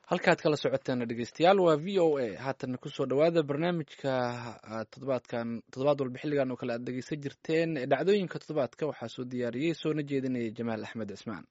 halkaad kala socoteen dhegeystayaal waa v o a haatan kusoo dhawaada barnaamijka toddobaad walba xilligan oo kale aad dhegeysan jirteen dhacdooyinka toddobaadka waxaa soo diyaariyey soona jeedinaya jamaal axmed cismaan.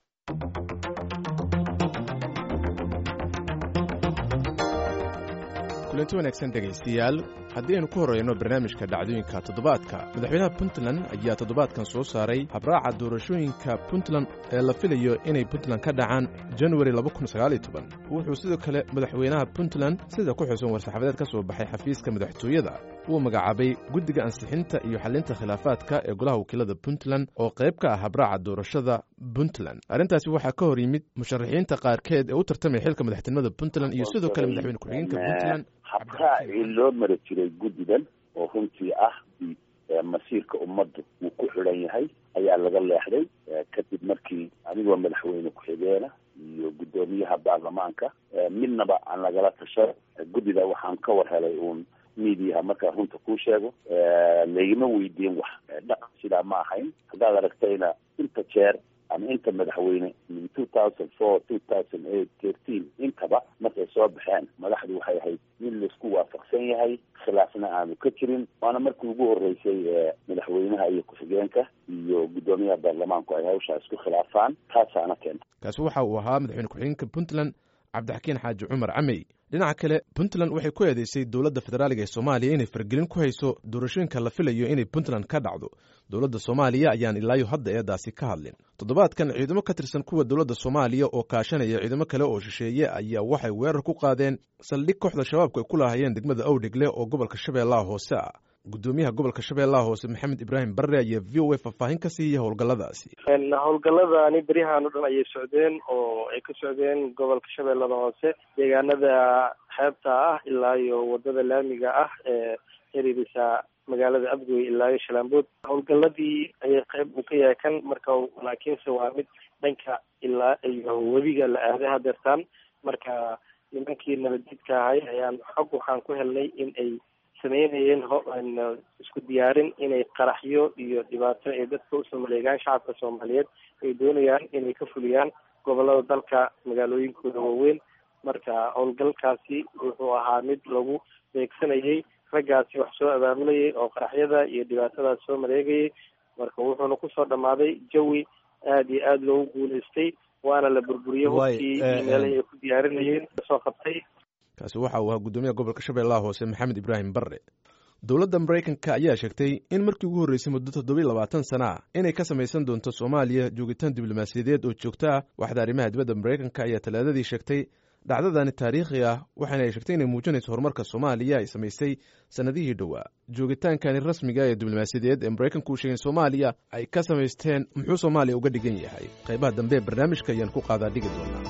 kulanti wanaagsan dhegaystayaal haddii aynu ku horreyno barnaamijka dhacdooyinka toddobaadka madaxweynaha puntland ayaa toddobaadkan soo saaray habraaca doorashooyinka puntland ee la filayo inay puntland ka dhacaan januari wuxuu sidoo kale madaxweynaha puntland sida ku xusan war-saxaafadeed ka soo baxay xafiiska madaxtooyada uu magacaabay guddiga ansixinta iyo xallinta khilaafaadka ee golaha wakiilada puntland oo qayb ka ah habraaca doorashada puntland. arrintaasi waxaa ka hor yimid musharaxiinta qaarkeed ee u tartamaya xilka madaxtinimada puntland iyo sidoo kale madaxweyne ku-xigeenka puntland. habraacii loo mari jiray guddigan oo runtii ah masiirka ummadda uu ku xidhan yahay ayaa laga leexday kadib markii anigoo madaxweyne ku-xigeena iyo guddoomiyaha baarlamaanka midnaba aan lagala tashan. guddida waxaan ka war helay uun miidiyaha markaa runta kuu sheego laygama weydiin wax dhaqan sidaa ma ahayn. haddaad aragtayna inta jeer ama inta madaxweyne min 2004 intaba markay soo baxeen madaxdu waxay ahayd mid laisku waafaqsan yahay khilaafna aanu ka jirin waana markii ugu horreysay madaxweynaha iyo ku-xigeenka iyo guddoomiyaha baarlamaanku ay hawshaa isku khilaafaan taasaana keenta. kaasi waxa uu ahaa madaxweyne ku-xigeenka puntland cabdixakiin xaaji cumar camey. dhinaca kale puntland waxay ku eedeysay dowladda federaaliga ee soomaaliya inay fargelin ku hayso doorashooyinka la filayo inay puntland ka dhacdo. dowladda soomaaliya ayaan ilaayo hadda eedaasi ka hadlin. toddobaadkan ciidamo ka tirsan kuwa dowladda soomaaliya oo kaashanaya ciidamo kale oo shisheeye ayaa waxay weerar ku qaadeen saldhig kooxda shabaabku ay ku lahaayeen degmada owdhegle oo gobolka shabeellaha hoose ah. guddoomiyaha gobolka shabeellaha hoose maxamed ibraahim barre ayaa v o a faahfaahin ka siiyey howlgalladaasi. howlgalladani beryahan o dhan ayay socdeen oo ay ka socdeen gobolka shabeellada hoose deegaanada xeebta ah ilaa iyo wadada laamiga ah ee xiriirisa magaalada abgoy ilaa iyo shalaambood. howlgalladii ayay qayb uu ka yahay kan marka laakiinse waa mid dhanka ilaa iyo webiga la aaday hadeertaan. marka nimankii nabadjidka ahay ayaan xog waxaan ku helnay in ay sameynayeen isku diyaarin inay qaraxyo iyo dhibaato ay dadka usoo maleegaan shacabka soomaaliyeed ay doonayaan inay ka fuliyaan gobolada dalka magaalooyinkooda waaweyn. marka howlgalkaasi wuxuu ahaa mid lagu beegsanayay raggaasi wax soo abaamulayay oo qaraxyada iyo dhibaatadaas soo maleegayay. marka wuxuuna kusoo dhammaaday jawi aada iyo aada loogu guulaystay waana la burburiyey hubkii meelahii ay ku diyaarinayeen soo qabtay. kaasi waxa uu ahaa guddoomiyaha gobolka shabeellaha hoose maxamed ibraahim barre. dowladda maraykanka ayaa sheegtay in markii ugu horreysay muddo 27 sana ah inay ka samaysan doonto soomaaliya joogitaan diblomaasiyadeed oo joogto ah. waxda arrimaha dibadda maraykanka ayaa talaadadii sheegtay dhacdadani taariikhi ah waxaana ay sheegtay inay muujinayso horumarka soomaaliya ay samaysay sannadihii dhowaa. joogitaankani rasmiga ee diblomaasiyadeed ee maraykanku uu sheegay soomaaliya ay ka samaysteen muxuu soomaaliya uga dhigan yahay. qaybaha dambe ee barnaamijka ayaan ku qaadaa dhigi doonaa.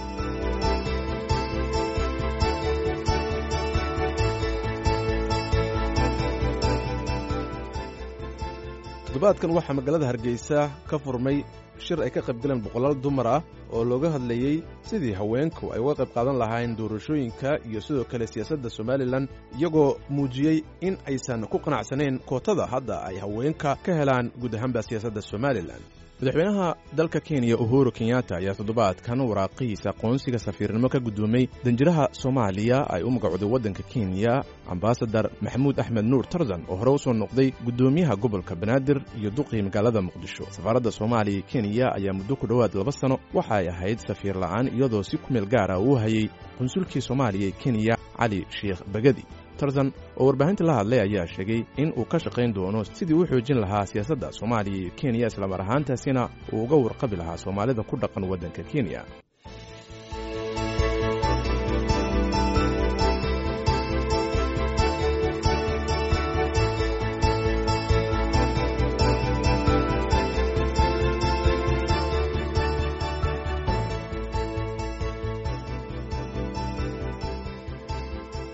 toddobaadkan waxaa magaalada hargeysa ka furmay shir ay ka qayb galeen boqolaal dumar ah oo looga hadlayey sidii haweenku ay uga qayb qaadan lahaayeen doorashooyinka iyo sidoo kale siyaasadda somalilan iyagoo muujiyey in aysan ku qanacsanayn kootada hadda ay haweenka ka helaan guud ahaanba siyaasadda somalilan. madaxweynaha dalka kenya uhuru kenyatta ayaa toddobaadkan waraaqihiisa aqoonsiga safiirnimo ka guddoomay danjiraha soomaaliya ay u magacooday waddanka kenya ambasadar maxamuud axmed nuur tarzan oo hore u soo noqday guddoomiyaha gobolka banaadir iyo duqii magaalada muqdisho. safaaradda soomaaliya ee kenya ayaa muddo ku dhowaad 2 sano waxa ay ahayd safiir la'aan iyadoo si ku meel gaara uu hayay qunsulkii soomaaliya ee kenya cali sheekh bagadi. tarzan oo warbaahinta la hadlay ayaa sheegay in uu ka shaqayn doono sidii u xoojin lahaa siyaasadda soomaaliya iyo kenya islamar ahaantaasina uu uga warqabi lahaa soomaalida ku dhaqan waddanka kenya.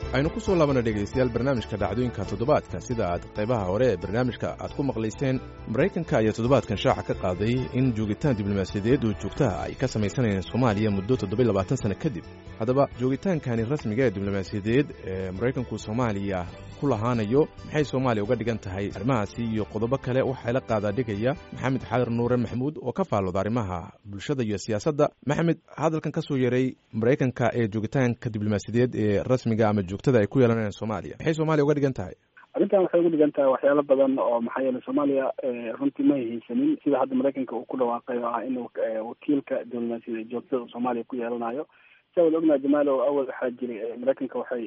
aynu ku soo laabana dhegaystayaal barnaamijka dhacdooyinka toddobaadka sida aad qaybaha hore ee barnaamijka aad ku maqlayseen maraykanka ayaa toddobaadkan shaaca ka qaaday in joogitaan diblomaasiyadeed oo joogtaha ay ka samaysanayeen soomaaliya muddo 7 sano kadib haddaba joogitaankani rasmiga ee diblomaasiyadeed ee maraykanku soomaaliya ku lahaanayo maxay soomaaliya uga dhigan tahay arrimahaasi iyo qodobo kale waxaa la qaadaa dhigaya maxamed xaadar nuure maxamuud oo ka faallooda arrimaha bulshada iyo siyaasadda. maxamed, hadalkan ka soo yeeray maraykanka ee joogitaanka diblomaasiyadeed ee rasmiga ama joogtada ay ku yeelanayaan soomaaliya maxay soomaaliya uga dhigan tahay? arrintan waxay ugu dhigan tahay waxyaalo badan oo maxaa yeelay soomaaliya runtii ma haysanin sida hadda maraykanka uu ku dhawaaqay oo ah inuu wakiilka diblomaasiyadeed joogtada soomaaliya ku yeelanayo. si wada ognaha jamaalo awal waxaa jiray maraykanka waxay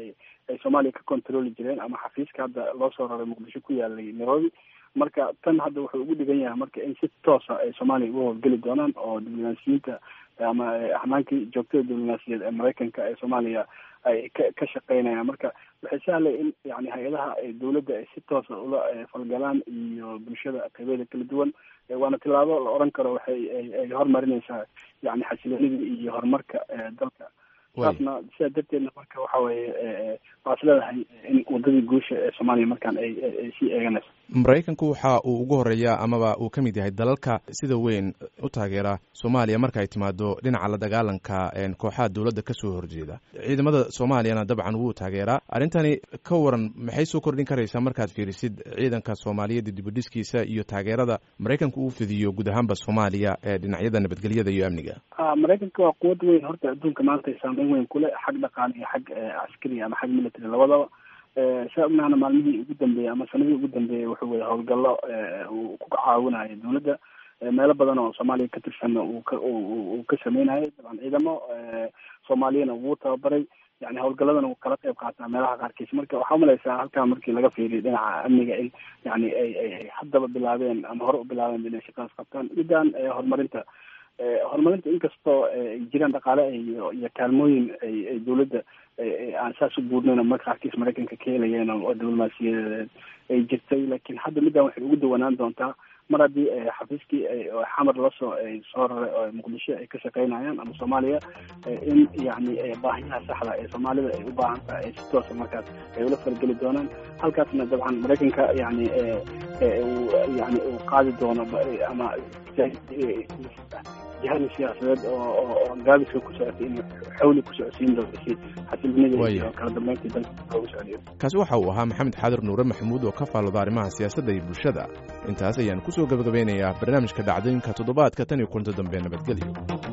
ay soomaaliya ka controli jireen ama xafiiska hadda loo soo raray muqdisho ku yaalay nairobi. marka tan hadda wuxuu ugu dhigan yahay marka in si toosa ay soomaaliya uga howlgeli doonaan oo diblomaasiyiinta ama hanaankii joogtada diblomaasiyadeed ee maraykanka ee soomaaliya ay ka shaqeynayaan. marka waxay sahlay in yani hay-adaha dawladda ay si toosa ula falgalaan iyo bulshada qaybeeda kala duwan. waana tilaabo la oran karo waxay ay horumarinaysaa yani xasiloonida iyo horumarka dalka. taasna sidaa darteedna marka waxa weeye waa is leedahay in wadadii guusha ee soomaaliya markaan ay sii eeganayso. maraykanku waxa uu ugu horeeya amaba uu ka mid yahay dalalka sida weyn u taageera soomaaliya marka ay timaado dhinaca la dagaalanka kooxaha dowladda ka soo horjeeda. ciidamada soomaaliyana dabcan wuu taageeraa. arrintani ka waran maxay soo kordhin karaysaa markaad fiirisid ciidanka soomaaliyeed dibudhiskiisa iyo taageerada maraykanku uu fidiyo guud ahaanba soomaaliya ee dhinacyada nabadgelyada iyo amniga? maraykanka waa quwad weyn horta adduunka maanta saameyn weyn kule xag dhaqaale iyo xag caskari ama xag military labadaba. saa ognahana maalmihii ugu dambeeyey ama sanadihii ugu dambeeyey wuxuu wada howlgallo uu ku caawinayo dawladda meelo badan oo soomaaliya ka tirsanna uu ka sameynayo. dabcan ciidamo soomaaliyana wuu tababaray yani howlgalladan uu kala qayb qaataa meelaha qaarkiis. marka waxaa umalaysaa halkaa markii laga fiiriyo dhinaca amniga in yani ay haddaba bilaabeen ama hore u bilaabeen inay shaqadaas qabtaan. midaan horumarinta inkastoo ay jiraan dhaqaale iyo kaalmooyin ay dawladda aan saas u buurnayn marka qaarkiis maraykanka ka helayeen oo diblomaasiyadeed ay jirtay. laakiin hadda middan waxay ugu dawanaan doontaa mar haddii xafiiskii xamar lasoo soo raray oo muqdisho ay ka shaqeynayaan ama soomaaliya in yani baahiyaha saxda ee soomaalida ay u baahan tahay ay si toosa markaas ay ula falgeli doonaan. halkaasna dabcan maraykanka yani uu qaadi doono ama jihada siyaasadeed oo gaabiska ku socotay in xawli ku socodsiin doonto si xasiloonida iyo kala dambeynta dalka loogu socdiyo. kaasi waxa uu ahaa maxamed xaadar nuure maxamuud oo ka faallooda arrimaha siyaasadda iyo bulshada. intaas ayaan kusoo gabagabeynayaa barnaamijka dhacdooyinka toddobaadka tan iyo kulanto dambe nabadgelyo.